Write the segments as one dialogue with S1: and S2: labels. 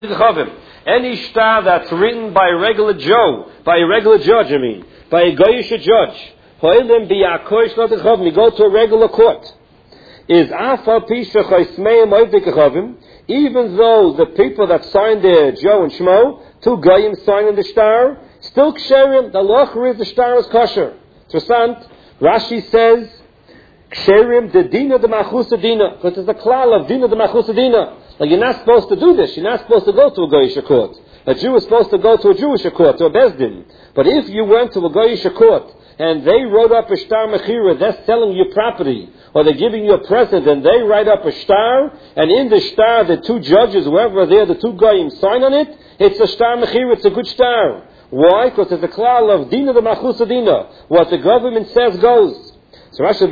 S1: Any shtar that's written by a regular Joe, by a regular judge, by a goyish judge, you go to a regular court, is even though the people that signed there, Joe and Shmo, two goyim signing the shtar, still ksherim, the locher is the shtar is kosher. Interessant, Rashi says, ksherim de dina de machusa dina, because it's the klal of dina de machusa dina. Like, you're not supposed to do this. You're not supposed to go to a goyish court. A Jew is supposed to go to a Jewish court, to a bezdin. But if you went to a goyish court and they wrote up a shtar mechira, they're selling you property, or they're giving you a present, and they write up a shtar, and in the shtar the two judges, whoever are there, the two goyim sign on it, it's a shtar mechira, it's a good shtar. Why? Because it's a klal of dina de machusa dina. What the government says goes. So Rashi,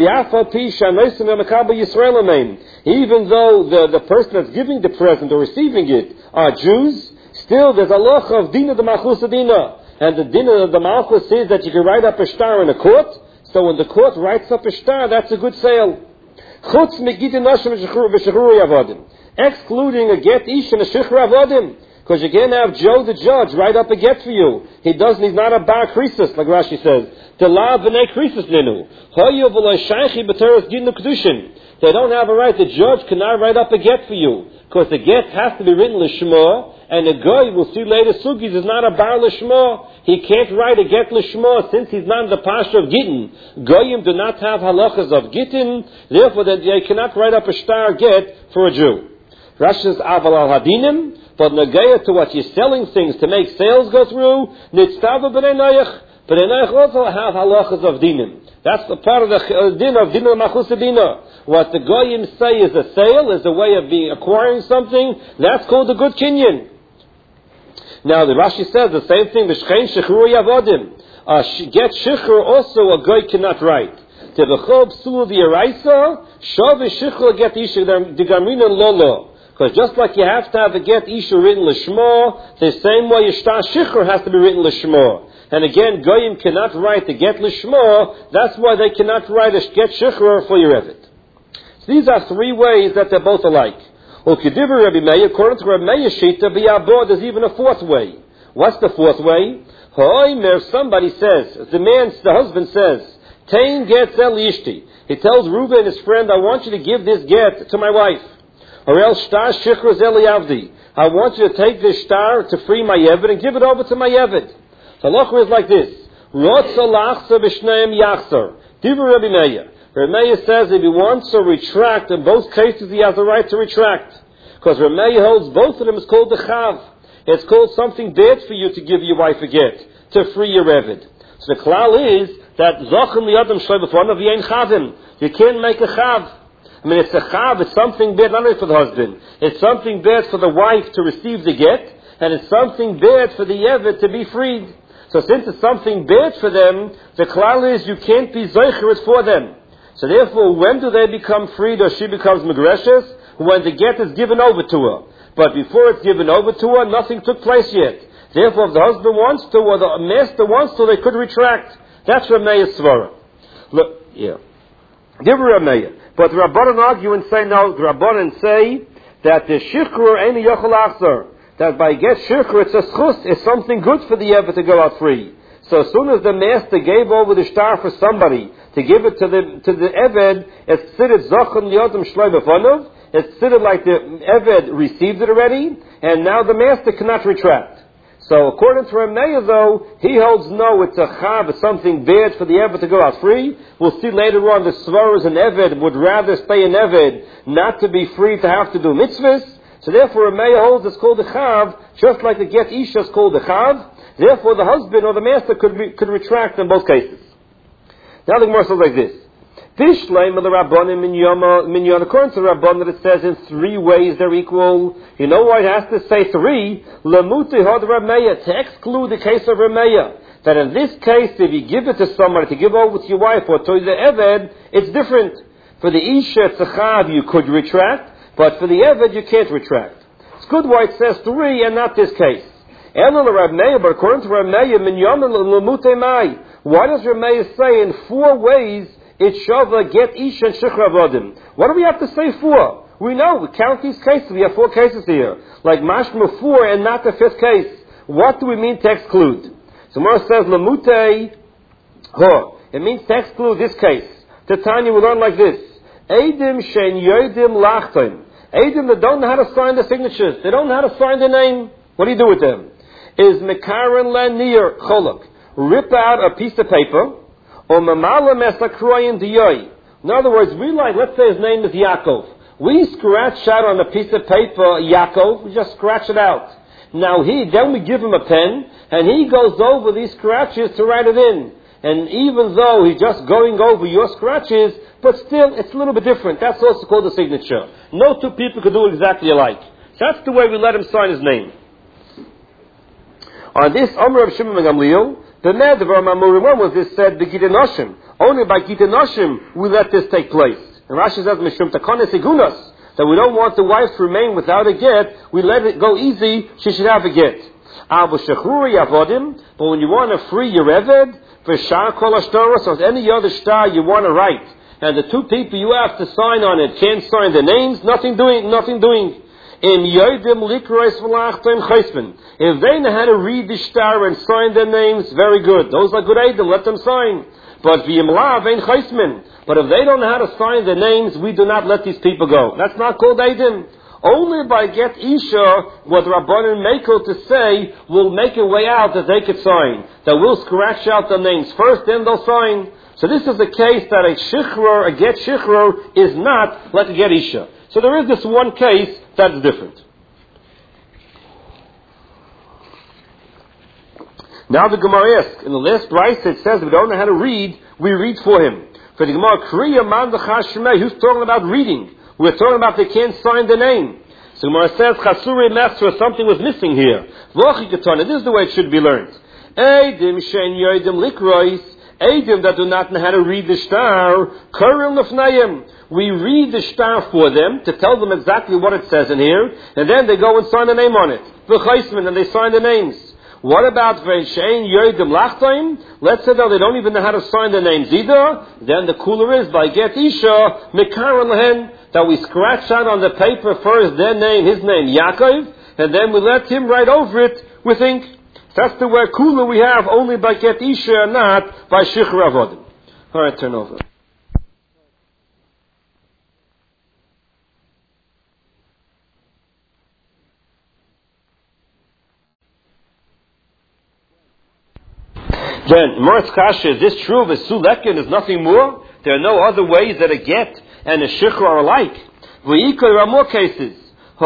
S1: even though the person that's giving the present or receiving it are Jews, still there's a loch of dina de machusa dina. And the dina of the malchus says that you can write up a shtar in a court. So when the court writes up a shtar, that's a good sale. Excluding a get ish and a shikhr avodim. Because you can't have Joe the judge write up a get for you. He's not a bar krisis, like Rashi says. They don't have a right. The judge cannot write up a get for you. Because the get has to be written l'shma, and the guy, we'll see later, Sugis is not a bar l'shma. He can't write a get l'shma since he's not in the pasha of gittin. Goyim do not have halachas of gittin, therefore they cannot write up a shtar get for a Jew. Rashi says, aval al hadinim, but negaya to what you're selling things to make sales go through, nitztava b'nei noyach. But they also have halachas of dinim. That's the part of the din of din machusa dina. What the goyim say is a sale, is a way of acquiring something. That's called a good kinyan. Now the Rashi says the same thing. The shchein shechru yavodim. Get shechru also a goy cannot write. To the chob sulu the eraisa shav shechru get isha the gamrina lolo. Because just like you have to have a get isha written l'shmo, the same way yishtar shechru has to be written l'shmo. And again, goyim cannot write the get l'shmo. That's why they cannot write a get shechur for your evet. So these are three ways that they're both alike. According to Rabbi Meir Shita b'yabor, there's even a fourth way. What's the fourth way? Somebody says, the husband says, Tain get zel ishti. He tells Reuben, his friend, I want you to give this get to my wife. Or else shtar shechur zel yavdi. I want you to take this shtar to free my evet and give it over to my evet. The halacha is like this. Rotza lachzer b'shneim yachzer. Divrei Rabbi Meir. Rabbi Meir says if he wants to retract, in both cases he has the right to retract. Because Rabbi Meir holds both of them is called the chav. It's called something bad for you to give your wife a get, to free your eved. So the klal is that zachem liyadam shloi b'fanav v'yein chavim. You can't make a chav. I mean, it's a chav, it's something bad not only for the husband. It's something bad for the wife to receive the get, and it's something bad for the eved to be freed. So since it's something bad for them, the klal is you can't be zeicher for them. So therefore, when do they become freed or she becomes megreshes? When the get is given over to her. But before it's given over to her, nothing took place yet. Therefore, if the husband wants to or the master wants to, they could retract. That's Rameya's svara. Look, yeah. Give Rameya. But the Rabbanan argue and say, no, the Rabbanan say that the shikhr ain't a yochel achzer. That by get shikhr, it's a schus, it's something good for the eved to go out free. So as soon as the master gave over the shtar for somebody to give it to the eved, it's considered zachem liyodem shloi b'fanav. It's considered like the eved received it already, and now the master cannot retract. So according to Rameya, though, he holds no, it's a chav, it's something bad for the eved to go out free. We'll see later on the svaras and eved would rather stay in eved, not to be free to have to do mitzvahs. So therefore, Rameya holds it's called the chav, just like the get isha is called the chav. Therefore, the husband or the master could retract in both cases. Now the Gemara says like this: Tishleim of the Rabbanim minyan. According to the Rabbanim, it says in three ways they're equal. You know why it has to say three? Lamuti had Rameya, to exclude the case of Rameya. That in this case, if you give it to somebody to give over to your wife or to the eved, it's different. For the isha tzachav you could retract. But for the eved, you can't retract. It's good why it says three and not this case. But according to Rameya, why does Rameya say in four ways it shava get ish and shikhr avodim? What do we have to say for? We know, we count these cases. We have 4 cases here. Like mashma 4 and not the 5th case. What do we mean to exclude? So Gemara says, Lamute ho. It means to exclude this case. Tanya, we learn like this. Eidim shen yodim lachtim. Eidim that don't know how to sign the signatures. They don't know how to sign the name. What do you do with them? Is mekaran lanir cholok. Rip out a piece of paper. Or mamala mesakroyin diyoy. In other words, let's say his name is Yaakov. We scratch out on a piece of paper Yaakov. We just scratch it out. Now then we give him a pen, and he goes over these scratches to write it in. And even though he's just going over your scratches, but still, it's a little bit different. That's also called a signature. No 2 people could do exactly alike. That's the way we let him sign his name. On this, Amr of Shimon ben Gamliel, the Neder Mamurim was this said, the Gita Noshim. Only by Gita Noshim we let this take place. And Rashi says, Mishum Takones Igunas, that we don't want the wife to remain without a get, we let it go easy, she should have a get. But when you want to free your Eved, for Shah Kol Ashtaros, or any other star you want to write, and the 2 people you have to sign on it can't sign the names, nothing doing. If they know how to read the star and sign their names, very good. Those are good aidim, let them sign. But if they don't know how to sign their names, we do not let these people go. That's not called aidim. Only by get Isha, what Rabbanan Mekel to say, will make a way out that they could sign. That we'll scratch out the names first, then they'll sign. So this is a case that a get shichror, is not like a get Isha. So there is this one case that's different. Now the Gemara asks, in the last brayso it says if we don't know how to read, we read for him. For the Gemara, Kriya man d'chashmei, who's talking about reading? We're talking about they can't sign the name. So Gemara says, Chasuri Mesra, something was missing here. This is the way it should be learned. Eidim shen yoidim likrois, Eidim that do not know how to read the star, Kuril Nefnayim. We read the star for them to tell them exactly what it says in here, and then they go and sign the name on it. V'chaisman, and they sign the names. What about V'shein Yoidim Lachtaim? Let's say that they don't even know how to sign the names either. Then the cooler is by Get Isha, Mekaran Lehen, that we scratch out on the paper first their name, his name, Yaakov, and then we let him write over it with ink. That's the word kula we have only by Get Isha, not by Shichur Avodim. Alright, turn over. Then, Moritz Kasha, is this true of a Sulekin? Is nothing more? There are no other ways that a get and a Shichur are alike. There are more cases.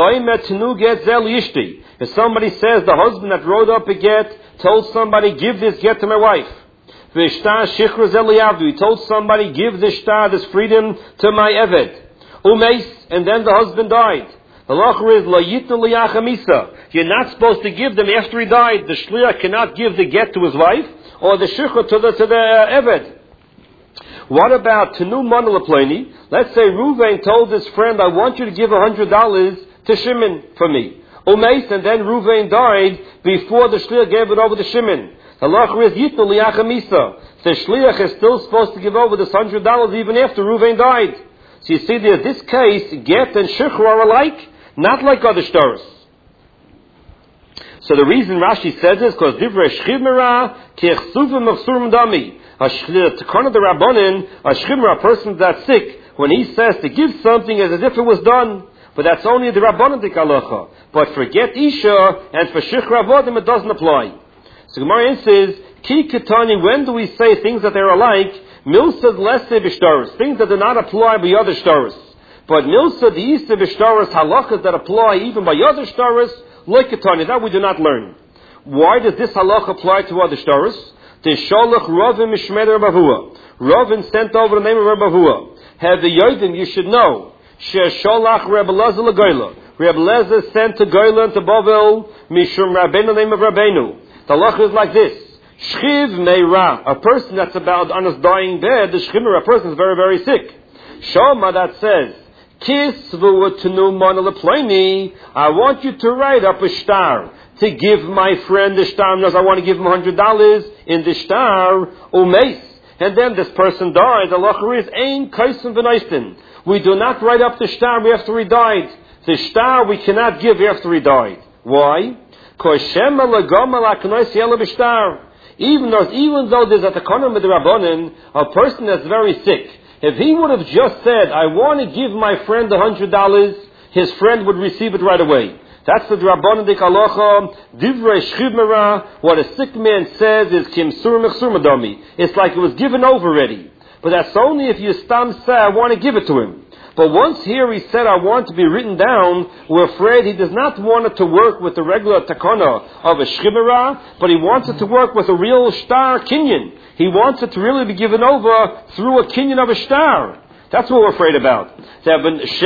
S1: If somebody says the husband that wrote up a get told somebody, give this get to my wife. He told somebody, give this shtar, this freedom, to my Eved. And then the husband died. The halacha is, you're not supposed to give them after he died. The shliach cannot give the get to his wife, or the shikha to the Eved. What about Tenu Manalaplani? Let's say Ruvain told his friend, I want you to give $100 to Shimon for me. Umeis, and then Ruvain died before the shliach gave it over to Shimon. The halacha is Yitnu Liachamisa. The shliach is still supposed to give over this $100 even after Ruvain died. So you see, there's this case, get and shikha are alike, not like other shtaros. So the reason Rashi says this, because divrei shchimera kiechsuvim of surim dami. To corner the Rabbanin, a shchimera, a person that's sick, when he says to give something as if it was done, but that's only the Rabbanin halacha. But for get isha and for shikha avodim, it doesn't apply. So Gemara says, ki ketani, when do we say things that they're alike? Milsad lesse b'shtaros, things that do not apply by other shtaros. But milsad the isa b'shtaros, halachas that apply even by other shtaros, like ketani, that we do not learn. Why does this halacha apply to other shtaros? The sholach Ravin mishmei Rabbi Hua. Ravin sent over the name of Rabbi Hua. Have the yodim, you should know. She sholach Rebbe Lezer l'goyla. Rebbe Lezer sent to Goyla and to Bavel mishum Rabbeinu, the name of Rabbeinu. The halacha is like this. Shchiv meira, a person that's about on his dying bed, the shchimera, a person is very, very sick. Shoma that says, Kis v'utnu manalapleni, I want you to write up a shtar, to give my friend the shtar, because I want to give him $100 in the shtar, umeis. And then this person died, the halacha is, ein kaisim v'noistin. we do not write up the shtar after he died. The shtar we cannot give after he died. Why? Even though there's a takonim with the Rabbanan, a person that's very sick, if he would have just said, I want to give my friend $100, his friend would receive it right away. That's the Rabbanan de Kalocha, Divrei Shchivmera. What a sick man says is Kimsur Mechsur Madami. It's like it was given over already. But that's only if you stam say, I want to give it to him. But once here he said, I want to be written down, we're afraid he does not want it to work with the regular takana of a shchibara, but he wants it to work with a real shtar kinyan. He wants it to really be given over through a kinyan of a shtar. That's what we're afraid about. The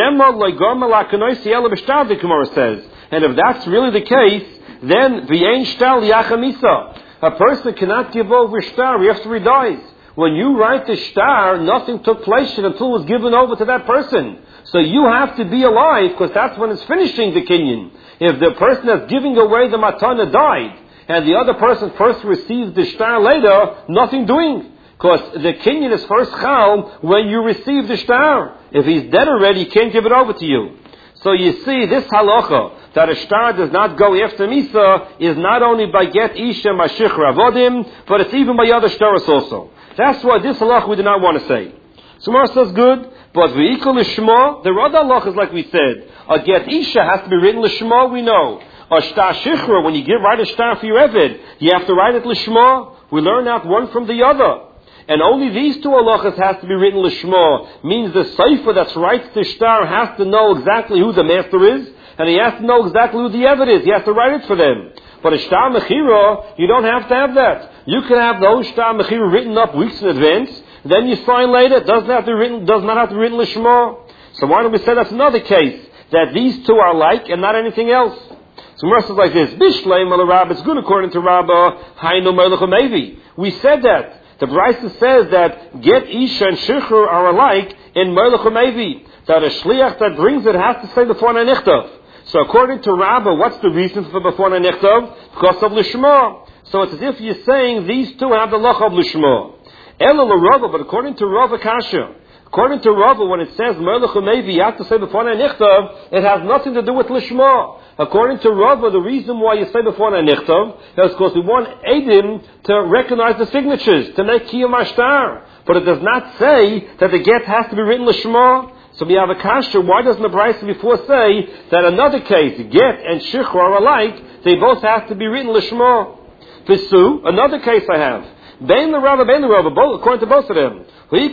S1: Gemara says. And if that's really the case, then v'yein shtar liyachamisa. A person cannot give over shtar after he dies. When you write the shtar, nothing took place until it was given over to that person. So you have to be alive, because that's when it's finishing the kinyan. If the person that's giving away the matana died, and the other person first receives the shtar later, nothing doing. Because the kinyan is first chal when you receive the shtar. If he's dead already, he can't give it over to you. So you see, this halacha, that a shtar does not go after Misa, is not only by get Isha Mashich Ravodim, but it's even by other shtaras also. That's why this halach we do not want to say. So Mar says good, but v'ikol l'shma, there are other halachas like we said. A get Isha has to be written l'shma, we know. A shtar shichra, when you write a shtar for your Eved, you have to write it l'shma. We learn out one from the other. And only these two halachas has to be written l'shma. Means the sefer that writes the shtar has to know exactly who the master is, and he has to know exactly who the Eved is. He has to write it for them. But a shtar mechira, you don't have to have that. You can have the whole shtar mechira written up weeks in advance, then you sign later. It does not have to be written l'shma. So why don't we say that's another case, that these two are alike and not anything else? So Mer says like this, Bishleim al Rabbah, it's good according to Rabbah, Hainu Melech Mevi. We said that. The Brisa says that get Isha and Shechur are alike in Melech Mevi. That a shliach that brings it has to say before Nanichtav. So according to Rabbah, what's the reason for before Nanichtav? Because of Lishma. So it's as if you're saying these two have the lach of Lishma. Ela l'Rava, but according to Rava Kasha, according to Rava, when it says Melech Mevi, you have to say before Nanichtav, it has nothing to do with Lishma. According to Rava, the reason why you say before Nanichtav is because we want Eidim to recognize the signatures, to make Kiyum Ashtar. But it does not say that the get has to be written Lishma. So we have a kasha. Why doesn't the Brisa before say that another case, get and shichur are alike, they both have to be written Lishma? Pisu, another case I have. Bein the Rava, both, according to both of them.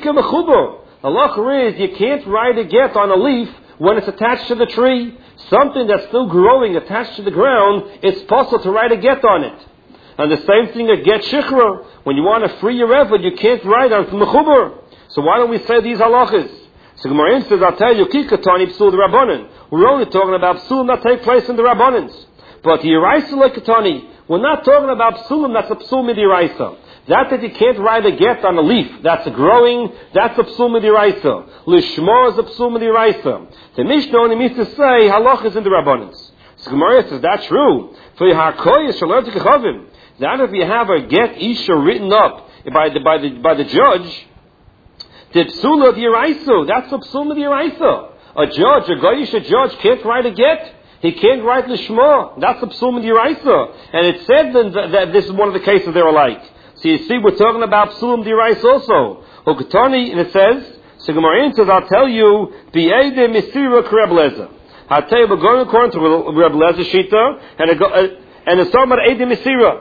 S1: Allah is, you can't write a get on a leaf when it's attached to the tree. Something that's still growing attached to the ground, it's possible to write a get on it. And the same thing a get shichra. When you want to free your effort, you can't write on mechuber. So why don't we say these halachas? So Gemara says, I'll tell you, kikatani psul the rabbanon. We're only talking about psulim that take place in the rabbanons. But the yiraisa lekatani, we're not talking about psulim that's a psul midiraisa. That you can't write a get on a leaf, that's a growing, that's a psul midiraisa. Lishma is a psul midiraisa. The Mishnah only means to say halach is in the rabbanons. So Gemara says, that's true. For Harkoyah shalom tikachavim. That if you have a get isha written up by the judge, the psula of Yeraisu, that's a psula of Yeraisu. A judge, a goyish judge can't write a get. He can't write lishma. That's a psula of Yeraisu. And it said that this is one of the cases they're alike. So you see, we're talking about psula of Yeraisu also. Okatani, and it says, so Gemara says, I'll tell you, B'ede Misira Reb Lezer. I'll tell you, we're going according to Reb Lezer Shita, and it's talking about Ede Misira.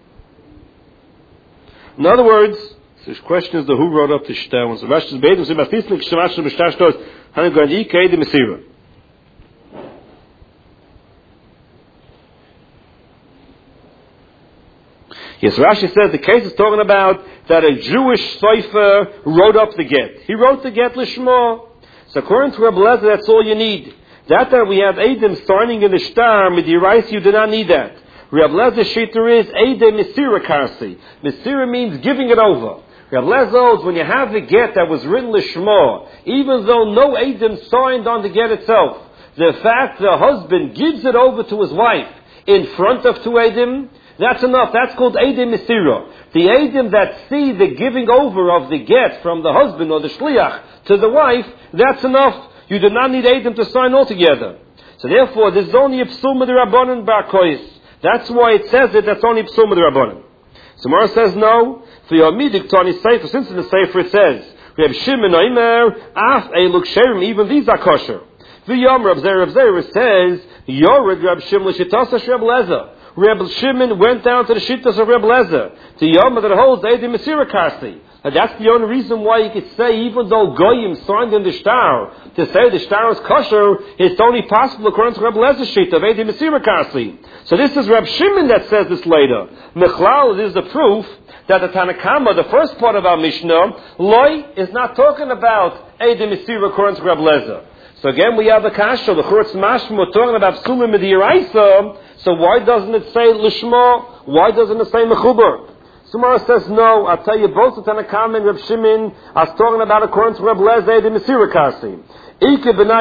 S1: In other words, the question is who wrote up the shtar. So Rashi says, "Beidim sebastisnik shemash b'shtar shtos hanim gadi kei de mesira." Yes, Rashi says the case is talking about that a Jewish sofer wrote up the get. He wrote the get lishma. So according to Reb Lezer, that's all you need. That we have Eidim signing in the shtar midiraisa, you do not need that. Reb Lezer shita is Eidim Mesira Karsi. Mesira means giving it over. Reb Lezer holds when you have the get that was written Lishma, even though no Eidim signed on the get itself, the fact the husband gives it over to his wife in front of two Eidim, That's enough. That's called Eidim Mesira. The Eidim that see the giving over of the get from the husband or the shliach to the wife, that's enough. You do not need Eidim to sign altogether. So therefore, this is only a psum of the Rabbanan Barkois. That's why it says it, that's only a psum of the Rabbanan. So Mara says no. For your midik Tani Sefer, since in the Sefer it says, Reb Shimon Oimer, Af Eiluk Sherim, even these are kosher. V'yom Reb Zera says, Yored Reb Shimon L'Shitasa Reb Lezer. Reb Shimon went down to the Shittas of Reb Lezer, to Yom that holds Eidim Mesira Karsi. And that's the only reason why you could say, even though Goyim signed in the shtar, to say the shtar is kosher, it's only possible according to Reb Lezer's sheet of Eidim Mesira Karsi. So this is Reb Shimon that says this later. Mechlal, this is the proof that the Tanakama, the first part of our Mishnah, Loi is not talking about Eidim Mesira according to Reb Lezer. So again, we have the kasha, the Churutz Mashma, talking about Psumim Midiraisa. So why doesn't it say Lishma? Why doesn't it say Mechuber? Sumara says no. I'll tell you, both the Tanakam and Reb Shimon are talking about according to Reb Lezer, the Mesira Kasi.